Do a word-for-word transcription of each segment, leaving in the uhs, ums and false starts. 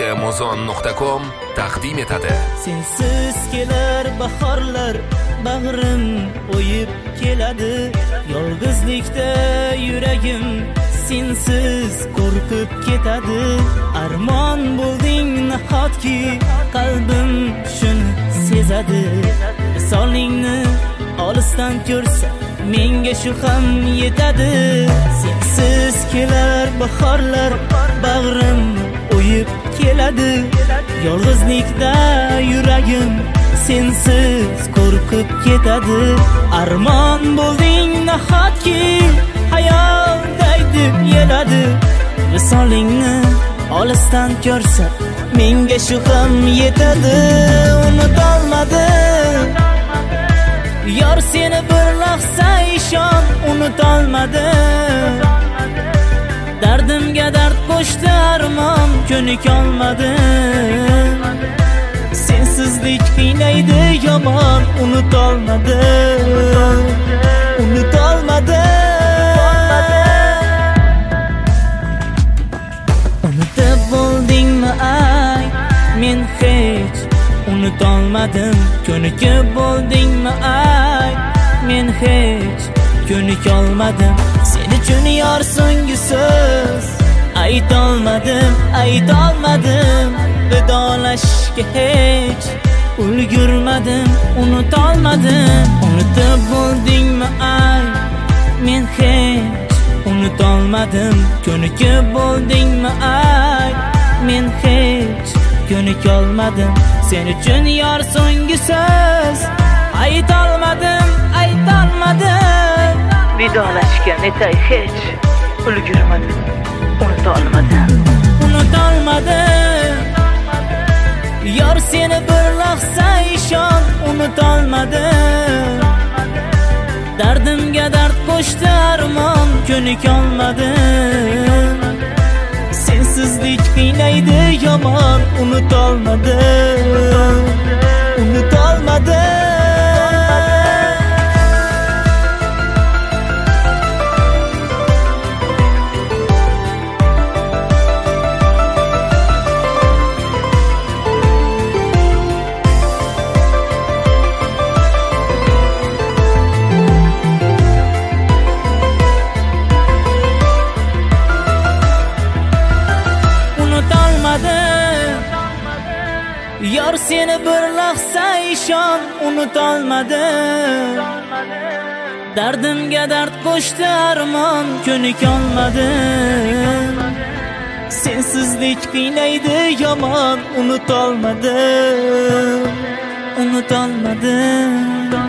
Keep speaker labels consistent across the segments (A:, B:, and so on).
A: amazon nuqta com taqdim etadi.
B: Sensiz kelar bahorlar, bag'rim o'yib keladi. Yolg'izlikda yuragim sensiz qo'rqib ketadi. Armon bo'lding nahotki, qalbim shuni sezadi. Visolingni olisdan ko'rsa, menga shu ham yetadi. Sensiz kelar bahorlar, bag'rim o'yib keladi. Yolg'izlikda yuragim sensiz qo'rqib ketadi. Armon bo'lding nahotki, hayaldaydi yeladi. Visolingni olisdan ko'rsa, menga shu ham yetadi. Unutolmadim yor seni bir lahza ishon, unutolmadim. Dardimga dard qo'shdi armon, ko'nikolmadim. Sensizlik qiynaydi yomon, unutolmadim. Unutolmadim. Unutib bo'ldingmi ay, men hech unutolmadim. Ko'nikib bo'ldingmi ay, men hech ko'nikolmadim. Sen uchun yor so'nggi so'z aytolmadim, aytolmadim. Vidolashga hech ulgurmadim, unutolmadim. Unutib bo'ldingmi ay, men hech unutolmadim. Ko'nikib bo'ldingmi ay, men hech ko'nikolmadim. Sen uchun yor so'nggi so'z aytolmadim, aytolmadim. Vidolashga netay hech ulgurmadim, unutolmadim. Unutolmadim yor seni bir lahza ishon, unutolmadim. Dardimga dard qo'shdi armon, ko'nikolmadim. Sensizlik qiynaydi yomon, unutolmadim. Unutolmadim. Yor seni bir lahza ishon, unutolmadim. Dardimga dard qo'shdi armon, ko'nikolmadim. Sensizlik qiynaydi yomon, unutolmadim. Unutolmadim.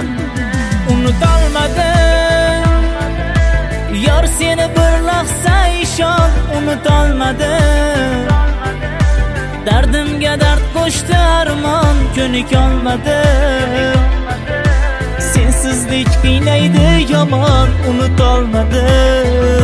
B: Unutolmadim. Yor seni bir lahza ishon, unutolmadim. Dardimga dard qo'shdi armon, ko'nikolmadim. Sensizlik qiynaydi yomon, unutolmadim.